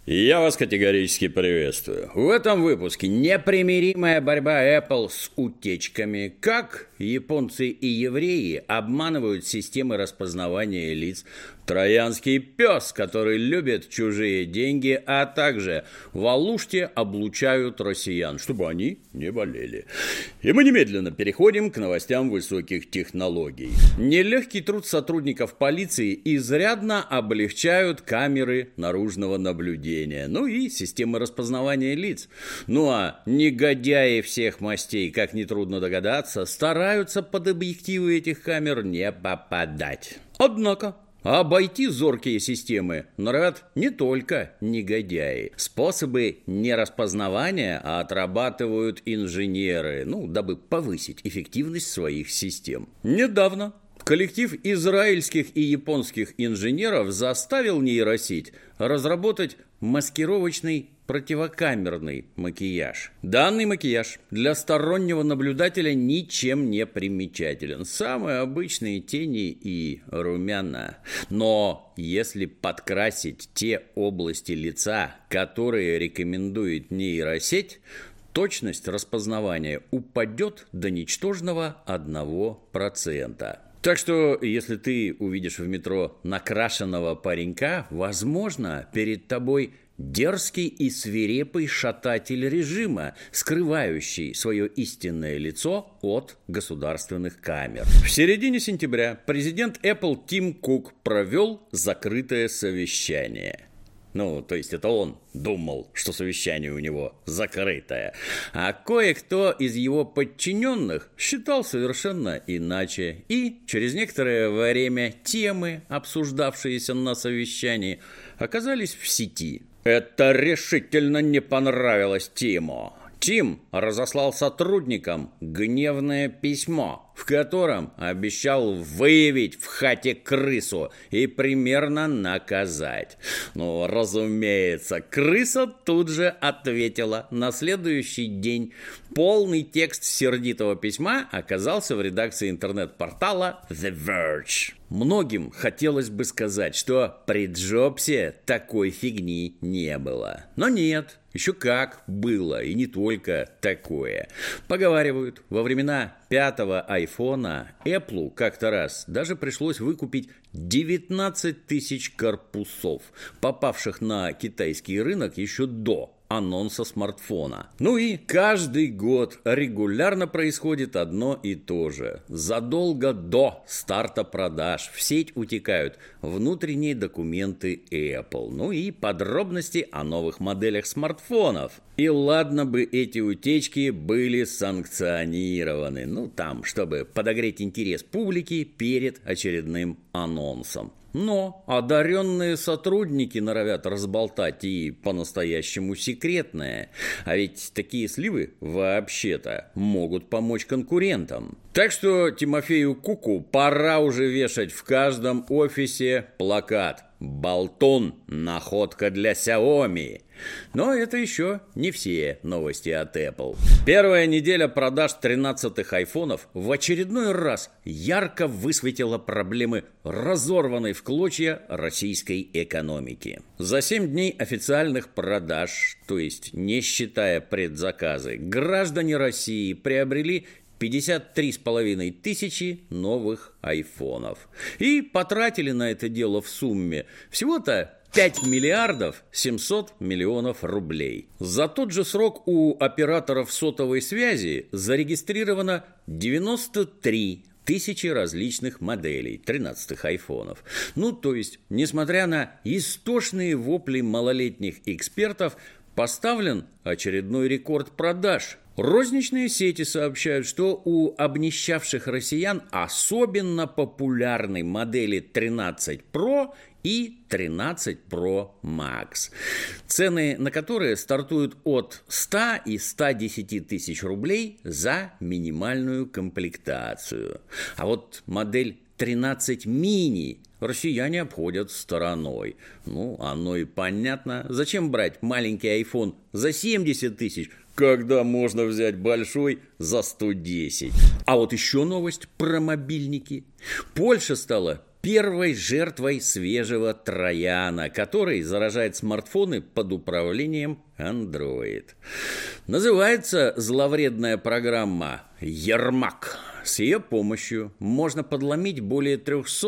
Я вас категорически приветствую. В этом выпуске непримиримая борьба Apple с утечками, как японцы и евреи обманывают системы распознавания лиц, троянский пес, который любит чужие деньги, а также в Алуште облучают россиян, чтобы они не болели. И мы немедленно переходим к новостям высоких технологий. Нелегкий труд сотрудников полиции изрядно облегчают камеры наружного наблюдения, ну и системы распознавания лиц. Ну а негодяи всех мастей, как нетрудно догадаться, стараются под объективы этих камер не попадать. Однако обойти зоркие системы норовят не только негодяи. Способы нераспознавания отрабатывают инженеры, дабы повысить эффективность своих систем. Недавно коллектив израильских и японских инженеров заставил нейросеть разработать маскировочный противокамерный макияж. Данный макияж для стороннего наблюдателя ничем не примечателен. Самые обычные тени и румяна. Но если подкрасить те области лица, которые рекомендует нейросеть, точность распознавания упадет до ничтожного 1%. Так что, если ты увидишь в метро накрашенного паренька, возможно, перед тобой дерзкий и свирепый шататель режима, скрывающий свое истинное лицо от государственных камер. В середине сентября президент Apple Тим Кук провел закрытое совещание. То есть это он думал, что совещание у него закрытое. А кое-кто из его подчиненных считал совершенно иначе. И через некоторое время темы, обсуждавшиеся на совещании, оказались в сети. Это решительно не понравилось Тиму. Тим разослал сотрудникам гневное письмо, в котором обещал выявить в хате крысу и примерно наказать. Разумеется, крыса тут же ответила. На следующий день полный текст сердитого письма оказался в редакции интернет-портала The Verge. Многим хотелось бы сказать, что при Джобсе такой фигни не было. Но нет, еще как было, и не только такое. Поговаривают, во времена 5-го айфона Apple как-то раз даже пришлось выкупить 19 тысяч корпусов, попавших на китайский рынок еще до анонса смартфона. И каждый год регулярно происходит одно и то же. Задолго до старта продаж в сеть утекают внутренние документы Apple, и подробности о новых моделях смартфонов. И ладно бы эти утечки были санкционированы, чтобы подогреть интерес публики перед очередным анонсом. Но одаренные сотрудники норовят разболтать и по-настоящему секретное. А ведь такие сливы вообще-то могут помочь конкурентам. Так что Тимофею Куку пора уже вешать в каждом офисе плакат «Болтун. Находка для Xiaomi». Но это еще не все новости от Apple. Первая неделя продаж 13-х айфонов в очередной раз ярко высветила проблемы разорванной в клочья российской экономики. За 7 дней официальных продаж, то есть не считая предзаказы, граждане России приобрели 53,5 тысячи новых айфонов. И потратили на это дело в сумме всего-то 5 миллиардов 700 миллионов рублей. За тот же срок у операторов сотовой связи зарегистрировано 93 тысячи различных моделей 13-х айфонов. То есть, несмотря на истошные вопли малолетних экспертов, поставлен очередной рекорд продаж. Розничные сети сообщают, что у обнищавших россиян особенно популярны модели 13 Pro и 13 Pro Max, цены на которые стартуют от 100 и 110 тысяч рублей за минимальную комплектацию. А вот модель 13 мини россияне обходят стороной. Оно и понятно. Зачем брать маленький iPhone за 70 тысяч, когда можно взять большой за 110? А вот еще новость про мобильники. Польша стала первой жертвой свежего трояна, который заражает смартфоны под управлением Android. Называется зловредная программа «Ермак». С ее помощью можно подломить более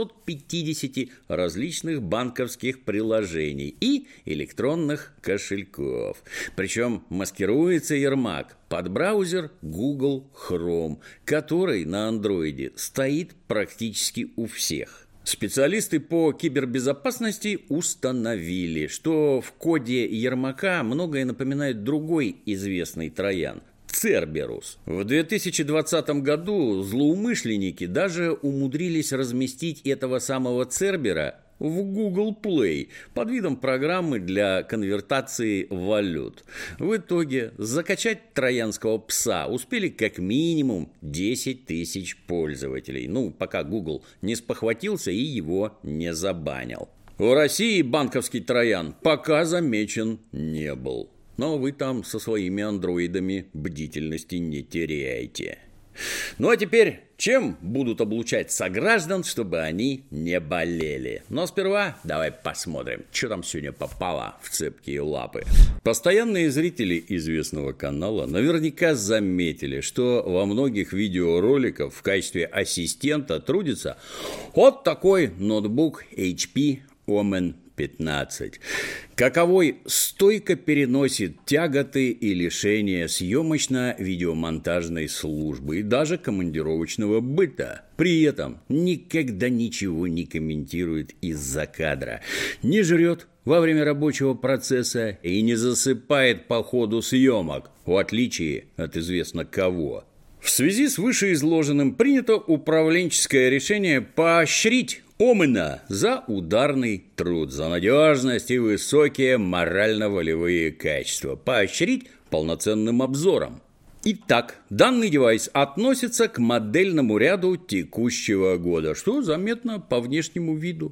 350 различных банковских приложений и электронных кошельков. Причем маскируется Ермак под браузер Google Chrome, который на Android стоит практически у всех. Специалисты по кибербезопасности установили, что в коде Ермака многое напоминает другой известный троян – Церберус. В 2020 году злоумышленники даже умудрились разместить этого самого Цербера в Google Play под видом программы для конвертации валют. В итоге закачать троянского пса успели как минимум 10 тысяч пользователей. Пока Google не спохватился и его не забанил. В России банковский троян пока замечен не был. Но вы там со своими андроидами бдительности не теряете. А теперь, чем будут облучать сограждан, чтобы они не болели? Но сперва давай посмотрим, что там сегодня попало в цепкие лапы. Постоянные зрители известного канала наверняка заметили, что во многих видеороликах в качестве ассистента трудится вот такой ноутбук HP Omen 15. Каковой стойко переносит тяготы и лишения съемочно-видеомонтажной службы и даже командировочного быта. При этом никогда ничего не комментирует из-за кадра, не жрет во время рабочего процесса и не засыпает по ходу съемок, в отличие от известно кого. В связи с вышеизложенным принято управленческое решение поощрить Омена за ударный труд, за надежность и высокие морально-волевые качества. Поощрить полноценным обзором. Итак, данный девайс относится к модельному ряду текущего года, что заметно по внешнему виду.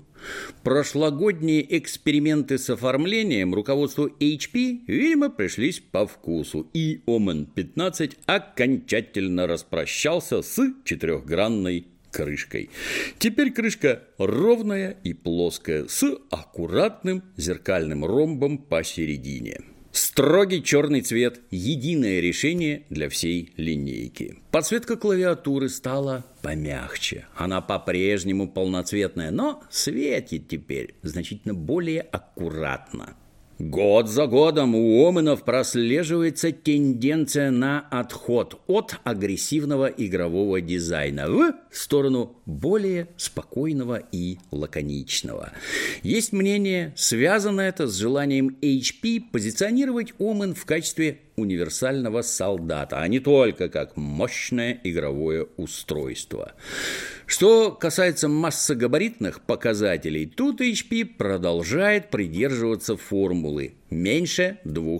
Прошлогодние эксперименты с оформлением руководству HP, видимо, пришлись по вкусу, и Omen 15 окончательно распрощался с четырехгранной крышкой. Теперь крышка ровная и плоская, с аккуратным зеркальным ромбом посередине. Строгий черный цвет – единое решение для всей линейки. Подсветка клавиатуры стала помягче. Она по-прежнему полноцветная, но светит теперь значительно более аккуратно. Год за годом у Оменов прослеживается тенденция на отход от агрессивного игрового дизайна в сторону более спокойного и лаконичного. Есть мнение, связано это с желанием HP позиционировать Omen в качестве универсального солдата, а не только как мощное игровое устройство. Что касается массогабаритных показателей, тут HP продолжает придерживаться формулы меньше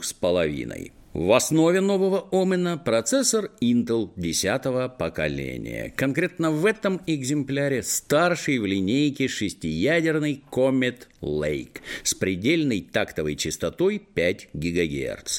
2,5. В основе нового Omen процессор Intel 10-го поколения. Конкретно в этом экземпляре старший в линейке шестиядерный Comet Lake с предельной тактовой частотой 5 ГГц.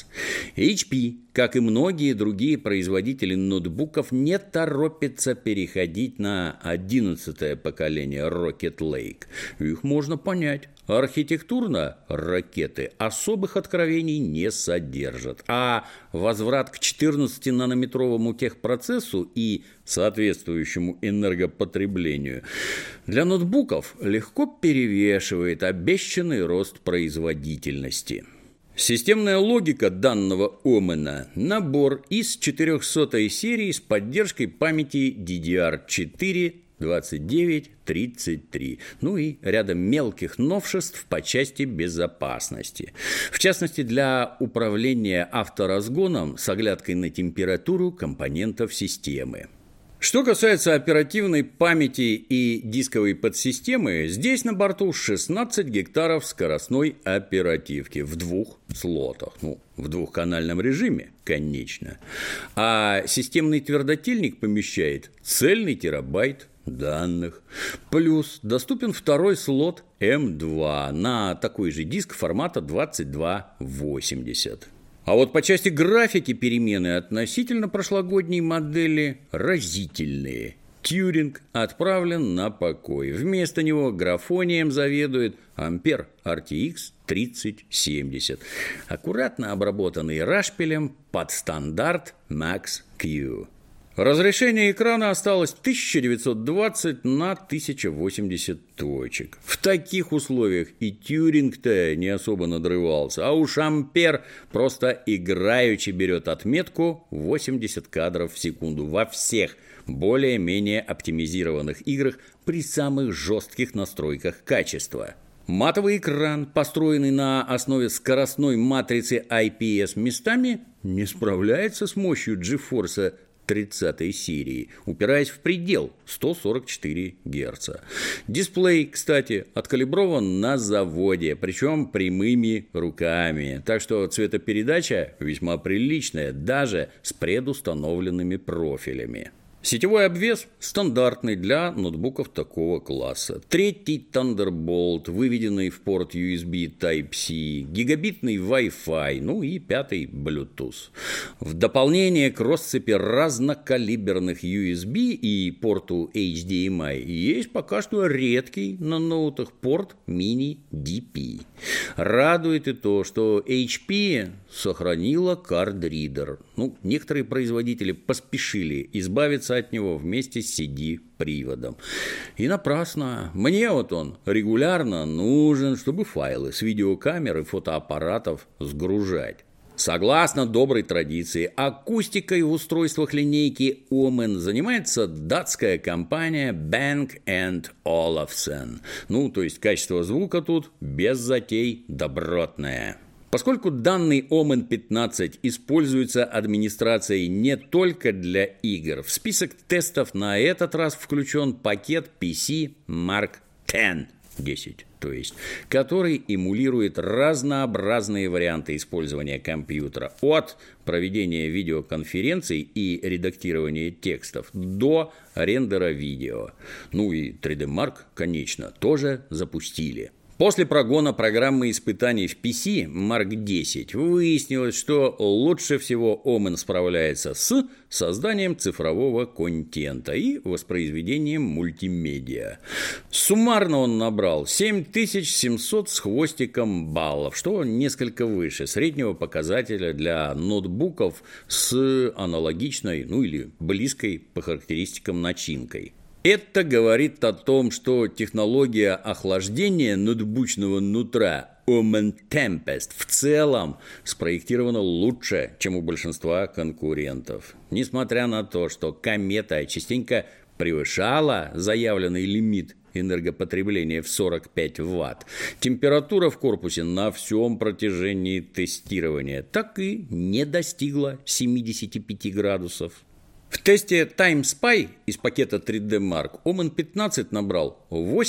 HP, как и многие другие производители ноутбуков, не торопится переходить на 11-е поколение Rocket Lake. Их можно понять. Архитектурно ракеты особых откровений не содержат, а возврат к 14-нанометровому техпроцессу и соответствующему энергопотреблению для ноутбуков легко перевешивает обещанный рост производительности. Системная логика данного Omen – набор из 400-й серии с поддержкой памяти DDR4 2933, и рядом мелких новшеств по части безопасности. В частности, для управления авторазгоном с оглядкой на температуру компонентов системы. Что касается оперативной памяти и дисковой подсистемы, здесь на борту 16 гектаров скоростной оперативки в двух слотах. В двухканальном режиме, конечно. А системный твердотельник помещает цельный терабайт данных. Плюс доступен второй слот M2 на такой же диск формата 2280. А вот по части графики перемены относительно прошлогодней модели разительные. Тьюринг отправлен на покой. Вместо него графонием заведует Ampere RTX 3070, аккуратно обработанный рашпилем под стандарт Max-Q. Разрешение экрана осталось 1920 на 1080 точек. В таких условиях и Тьюринг-то не особо надрывался, а уж Ампер просто играючи берет отметку 80 кадров в секунду во всех более-менее оптимизированных играх при самых жестких настройках качества. Матовый экран, построенный на основе скоростной матрицы IPS, местами не справляется с мощью GeForce 30 серии, упираясь в предел 144 Гц. Дисплей, кстати, откалиброван на заводе, причем прямыми руками, так что цветопередача весьма приличная, даже с предустановленными профилями. Сетевой обвес стандартный для ноутбуков такого класса. Третий Thunderbolt, выведенный в порт USB Type-C, гигабитный Wi-Fi, ну и пятый Bluetooth. В дополнение к россыпи разнокалиберных USB и порту HDMI есть пока что редкий на ноутах порт Mini-DP. Радует и то, что HP сохранила кард-ридер. Некоторые производители поспешили избавиться от него вместе с CD-приводом. И напрасно. Мне он регулярно нужен, чтобы файлы с видеокамер и фотоаппаратов сгружать. Согласно доброй традиции, акустикой в устройствах линейки Omen занимается датская компания Bang & Olufsen. То есть качество звука тут без затей добротное. Поскольку данный Omen 15 используется администрацией не только для игр, в список тестов на этот раз включен пакет PC Mark X, то есть, который эмулирует разнообразные варианты использования компьютера, от проведения видеоконференций и редактирования текстов до рендера видео. И 3D Mark, конечно, тоже запустили. После прогона программы испытаний в PC Mark X выяснилось, что лучше всего Omen справляется с созданием цифрового контента и воспроизведением мультимедиа. Суммарно он набрал 7700 с хвостиком баллов, что несколько выше среднего показателя для ноутбуков с аналогичной, или близкой по характеристикам начинкой. Это говорит о том, что технология охлаждения ноутбучного нутра Omen Tempest в целом спроектирована лучше, чем у большинства конкурентов. Несмотря на то, что комета частенько превышала заявленный лимит энергопотребления в 45 Вт, температура в корпусе на всем протяжении тестирования так и не достигла 75 градусов. В тесте TimeSpy из пакета 3D Mark Omen 15 набрал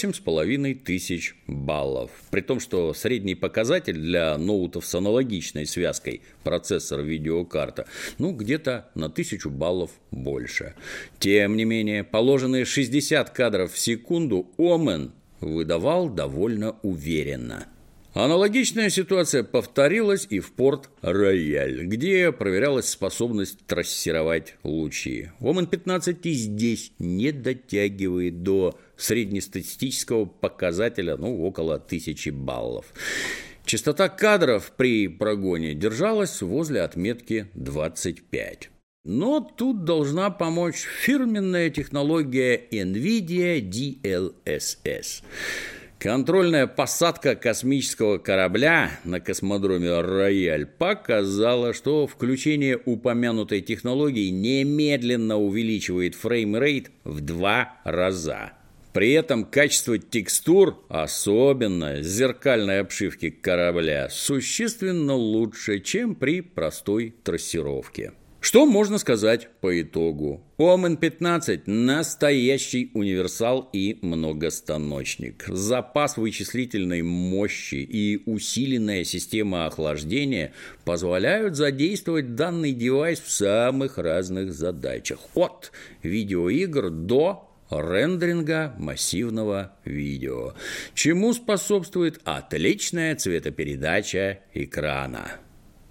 8500 баллов, при том, что средний показатель для ноутов с аналогичной связкой процессор-видеокарта где-то на 1000 баллов больше. Тем не менее, положенные 60 кадров в секунду Omen выдавал довольно уверенно. Аналогичная ситуация повторилась и в порт Royal, где проверялась способность трассировать лучи. Omen 15 и здесь не дотягивает до среднестатистического показателя, около 1000 баллов. Частота кадров при прогоне держалась возле отметки 25. Но тут должна помочь фирменная технология NVIDIA DLSS. Контрольная посадка космического корабля на космодроме Рояль показала, что включение упомянутой технологии немедленно увеличивает фреймрейт в 2 раза. При этом качество текстур, особенно зеркальной обшивки корабля, существенно лучше, чем при простой трассировке. Что можно сказать по итогу? Omen 15 – настоящий универсал и многостаночник. Запас вычислительной мощи и усиленная система охлаждения позволяют задействовать данный девайс в самых разных задачах. От видеоигр до рендеринга массивного видео, чему способствует отличная цветопередача экрана.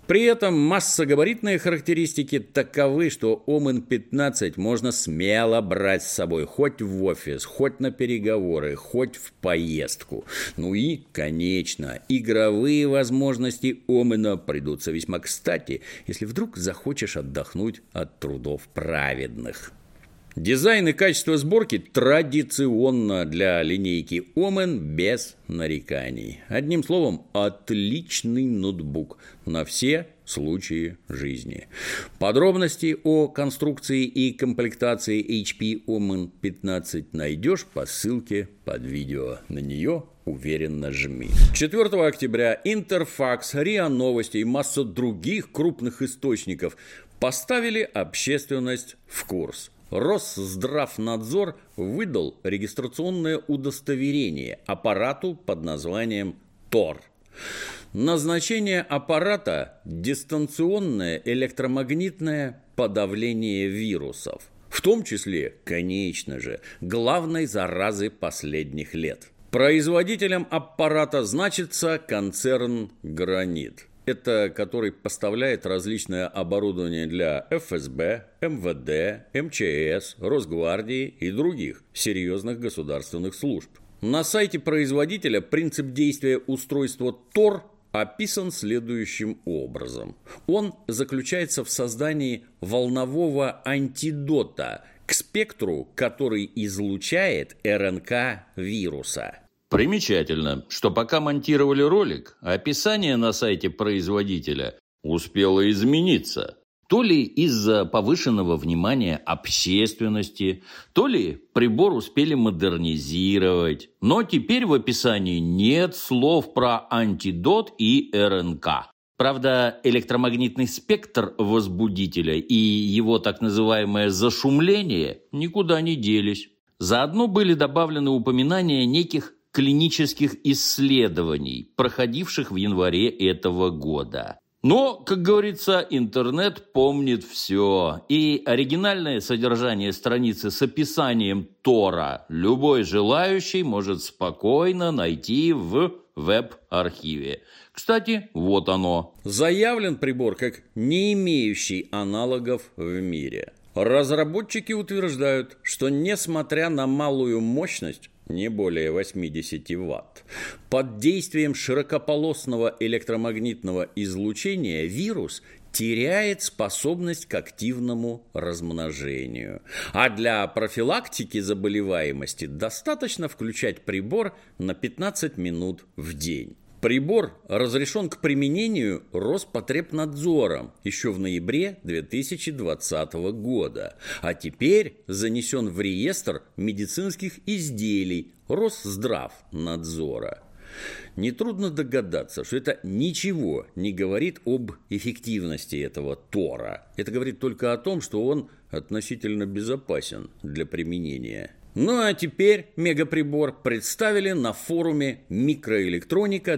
При этом массогабаритные характеристики таковы, что Omen-15 можно смело брать с собой хоть в офис, хоть на переговоры, хоть в поездку. Ну и, конечно, игровые возможности Omen придутся весьма кстати, если вдруг захочешь отдохнуть от трудов праведных. Дизайн и качество сборки традиционно для линейки Omen без нареканий. Одним словом, отличный ноутбук на все случаи жизни. Подробности о конструкции и комплектации HP Omen 15 найдешь по ссылке под видео. На нее уверенно жми. 4 октября Интерфакс, РИА Новости и масса других крупных источников поставили общественность в курс. Росздравнадзор выдал регистрационное удостоверение аппарату под названием ТОР. Назначение аппарата – дистанционное электромагнитное подавление вирусов, в том числе, конечно же, главной заразы последних лет. Производителем аппарата значится концерн «Гранит». Это который поставляет различное оборудование для ФСБ, МВД, МЧС, Росгвардии и других серьезных государственных служб. На сайте производителя принцип действия устройства ТОР описан следующим образом. Он заключается в создании волнового антидота к спектру, который излучает РНК вируса. Примечательно, что пока монтировали ролик, описание на сайте производителя успело измениться. То ли из-за повышенного внимания общественности, то ли прибор успели модернизировать. Но теперь в описании нет слов про антидот и РНК. Правда, электромагнитный спектр возбудителя и его так называемое зашумление никуда не делись. Заодно были добавлены упоминания неких клинических исследований, проходивших в январе этого года. Но, как говорится, интернет помнит все, и оригинальное содержание страницы с описанием ТОРа любой желающий может спокойно найти в веб-архиве. Кстати, вот оно. Заявлен прибор как не имеющий аналогов в мире. Разработчики утверждают, что несмотря на малую мощность, не более 80 Вт. Под действием широкополосного электромагнитного излучения вирус теряет способность к активному размножению. А для профилактики заболеваемости достаточно включать прибор на 15 минут в день. Прибор разрешен к применению Роспотребнадзором еще в ноябре 2020 года, а теперь занесен в реестр медицинских изделий Росздравнадзора. Нетрудно догадаться, что это ничего не говорит об эффективности этого ТОРа. Это говорит только о том, что он относительно безопасен для применения. Ну а теперь мегаприбор представили на форуме «Микроэлектроника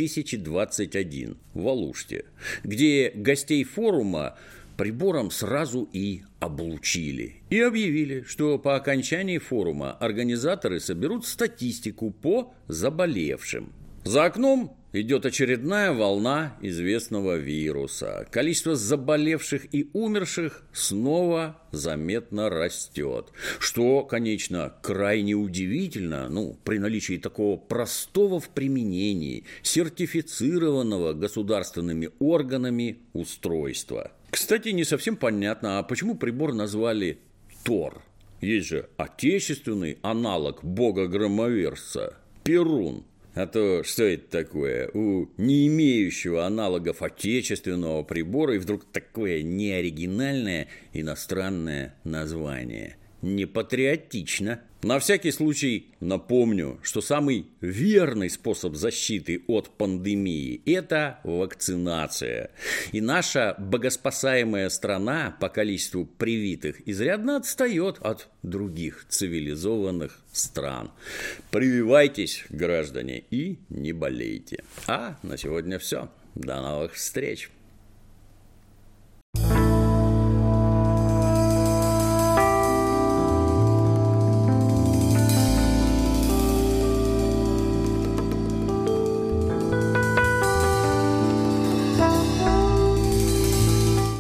2021» в Алуште, где гостей форума прибором сразу и облучили. И объявили, что по окончании форума организаторы соберут статистику по заболевшим. За окном идет очередная волна известного вируса. Количество заболевших и умерших снова заметно растет. Что, конечно, крайне удивительно, при наличии такого простого в применении, сертифицированного государственными органами устройства. Кстати, не совсем понятно, а почему прибор назвали ТОР? Есть же отечественный аналог бога-громоверца – Перун. А то что это такое? У не имеющего аналогов отечественного прибора и вдруг такое неоригинальное иностранное название. Непатриотично. На всякий случай напомню, что самый верный способ защиты от пандемии – это вакцинация. И наша богоспасаемая страна по количеству привитых изрядно отстает от других цивилизованных стран. Прививайтесь, граждане, и не болейте. А на сегодня все. До новых встреч.